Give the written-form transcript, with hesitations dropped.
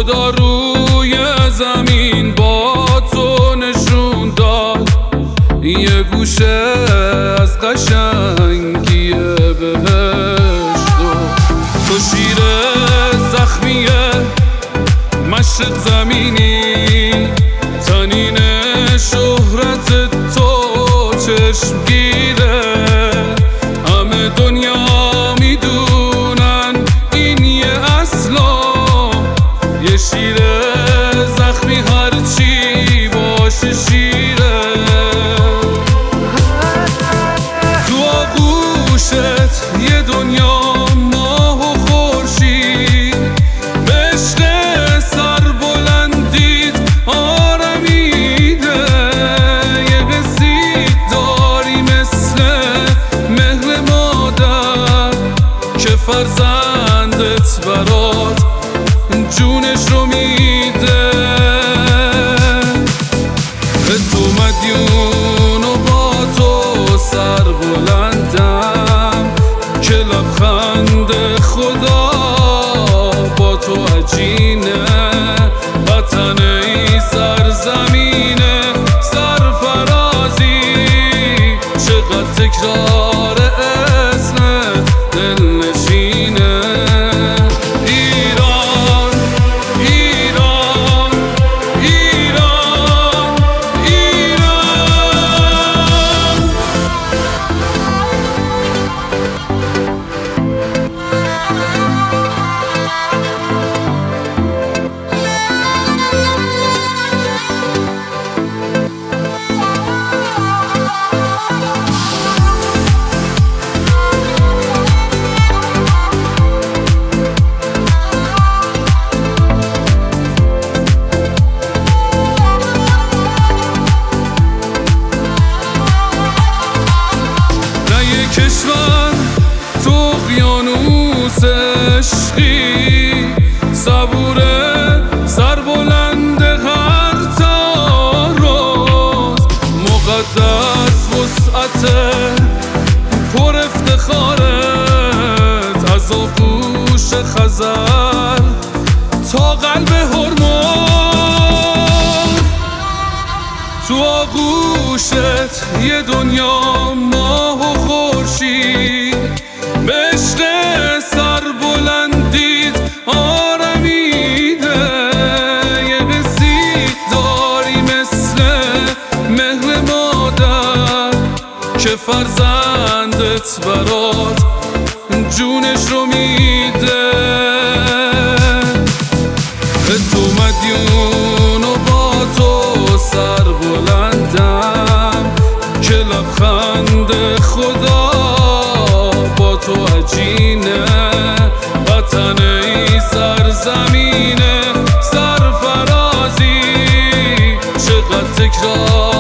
خدا روی زمین با تو نشون داد یه گوشه از قشنگی بهشتو. تو شیر زخمیه مشرق زمینی، تنین شهرت تو چشمگیره. همه دنیا میدونن این یه اصلا یه شیر زخمی هرچی باشه شیره. تو آغوشت یه دنیا ماه و خورشید، به عشق سربلندیت آرمیده. یه قصی داری مثل مهر مادر که فرزندت برات جونش رو میده. تو مدیون و با تو سر بلندم که لبخند خدا با تو عجینه. وطن ای سرزمینه سرفرازی، چقدر تکرار اسمت دلنشینه. کشور تو اقیانوس عشقی، صبوره سربلند هر تاراز. مقدس وسعت پر افتخارت، از آغوش خزر تا قلب هرمز. تو آغوشت یه دنیا ماه و خورشید، به عشق سربلندیت آرمیده. یه قصی داری مثل مهر مادر که فرزندت برات جونش رو میده. تو مدیون و با تو سر بلندم که لبخند خدا با تو عجینه. وطن ای سرزمینه سرفرازی، چقدر تکرار